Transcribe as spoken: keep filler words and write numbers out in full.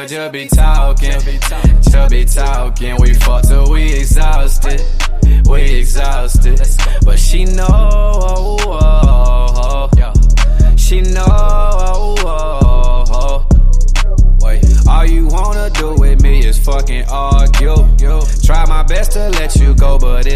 just be talking, just be talking. We fuck till we exhausted, we exhausted. But she know, oh, oh, oh. She know, oh, oh, oh. Wait, all you wanna do with me is fucking argue. Try my best to let you go, but it